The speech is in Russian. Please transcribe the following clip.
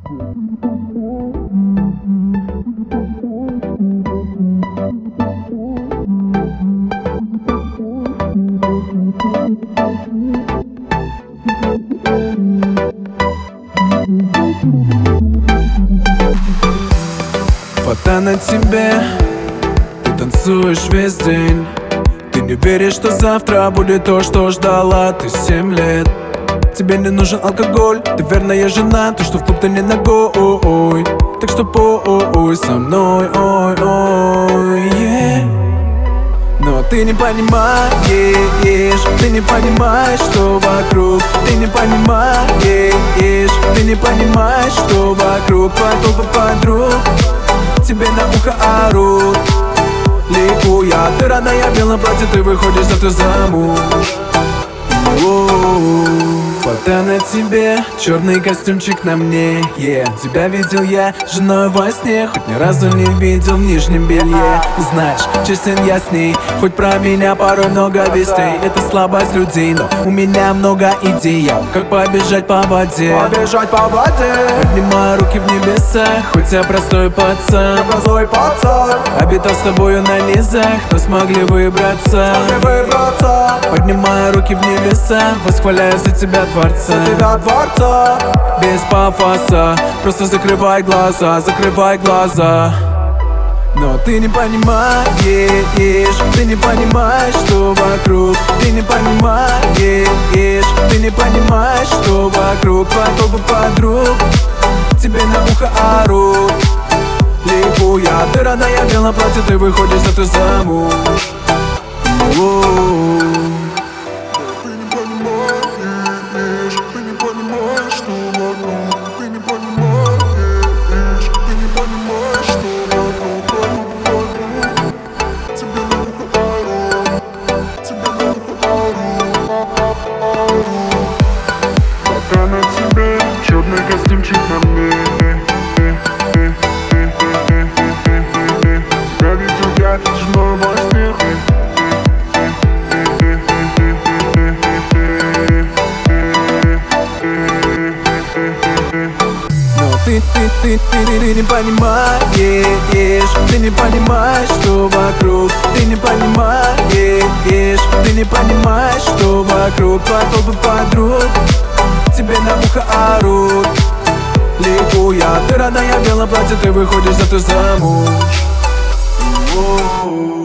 Фото на тебе, ты танцуешь весь день. Ты не веришь, что завтра будет то, что ждала ты 7 лет. Тебе не нужен алкоголь, ты верная жена, то, что в клуб ты не ногой. Так что пой со мной, ой, yeah. Но ты не понимаешь, ты не понимаешь, что вокруг. Ты не понимаешь, ты не понимаешь, что вокруг. Толпа подруг тебе на ухо орут, ликуя. Ты родная в белом платье, ты выходишь завтра замуж. Фото на тебе, черный костюмчик на мне, Тебя видел я женой во сне, хоть ни разу не видел в нижнем белье. Знаешь, честен я с ней, хоть про меня порой много вестей. Это слабость людей, но у меня много идей, как побежать по воде. Поднимаю руки в небеса, хоть я простой пацан. Обитал с тобою на низах, но смогли выбраться. Поднимаю руки в небеса, восхваляю за тебя Творца. Без пафоса, просто закрывай глаза. Но ты не понимаешь, ты не понимаешь, что вокруг. Ты не понимаешь, ты не понимаешь, что вокруг. Толпа подруг тебе на ухо орут, ликуя. Ты родная в белом платье, ты выходишь завтра замуж. Фото на тебе, черный костюмчик на мне. Тебя видел я женой во сне. Но ты не понимаешь, ты не понимаешь, что вокруг. Ты не понимаешь, ты не понимаешь, что вокруг. Толпа подруг тебе на ухо орут, ликуя. Ты родная в белом платье, ты выходишь завтра замуж.